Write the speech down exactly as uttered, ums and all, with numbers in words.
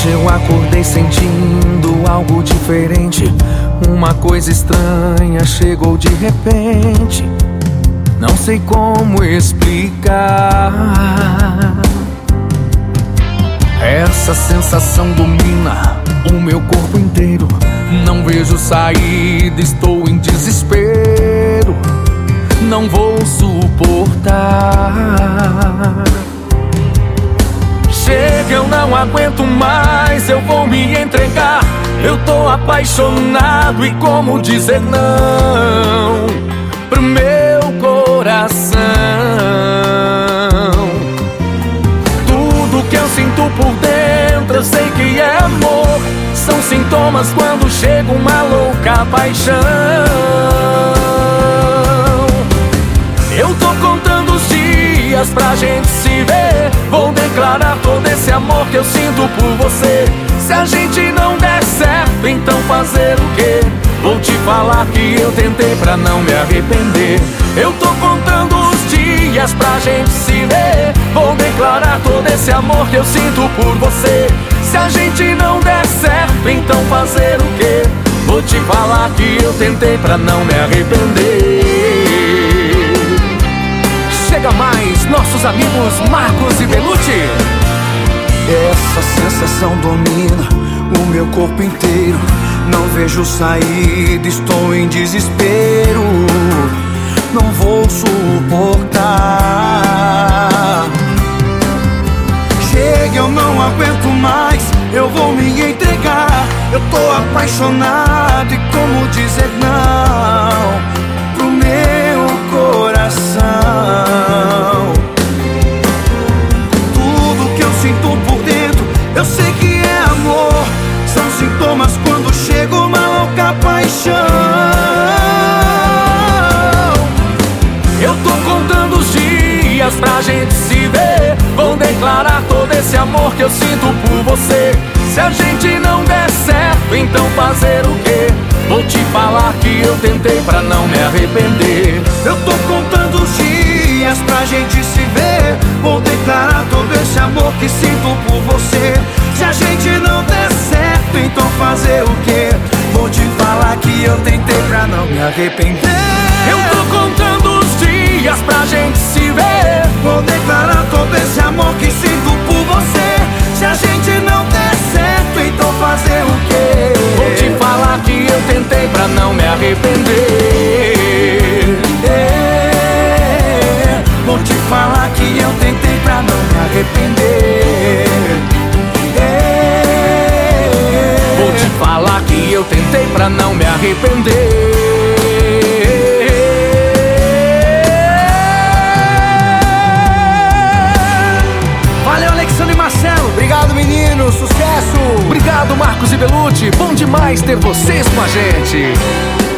Hoje eu acordei sentindo algo diferente. Uma coisa estranha chegou de repente. Não sei como explicar. Essa sensação domina o meu corpo inteiro. Não vejo saída, estou em desespero. Não vou suportar. Chega, eu não aguento mais, eu vou me entregar. Eu tô apaixonado e como dizer não pro meu coração? Tudo que eu sinto por dentro eu sei que é amor. São sintomas quando chega uma louca paixão. Eu tô contando os dias pra gente se ver. Vou declarar todo esse amor que eu sinto por você. Se a gente não der certo, então fazer o quê? Vou te falar que eu tentei pra não me arrepender. Eu tô contando os dias pra gente se ver. Vou declarar todo esse amor que eu sinto por você. Se a gente não der certo, então fazer o quê? Vou te falar que eu tentei pra não me arrepender. Chega mais, nossos amigos Marcos e Belucci. Essa sensação domina o meu corpo inteiro. Não vejo saída, estou em desespero. Não vou suportar. Chega, eu não aguento mais, eu vou me entregar. Eu tô apaixonado e como dizer não pro meu coração? Tudo que eu sinto por dentro eu sei que é amor. São sintomas quando chega uma louca paixão. Eu tô contando os dias pra gente se ver. Vou declarar todo esse amor que eu sinto por você. Se a gente não der certo, então fazer o quê? Vou te falar que eu tentei pra não me arrepender. Eu tô contando os dias pra gente se ver. Vou declarar todo esse amor que sinto por você. Se a gente não der certo, então fazer o quê? Vou te falar que eu tentei pra não me arrepender. Eu tô contando os dias pra gente se ver. Vou declarar todo esse amor que sinto por você. Se a gente não der certo, então fazer o quê? Vou te falar que eu tentei pra não me arrepender. É, vou te falar que eu tentei pra não me arrepender. É, vou te falar que eu tentei pra não me arrepender. Obrigado, menino, sucesso! Obrigado, Marcos e Belucci. Bom demais ter vocês com a gente.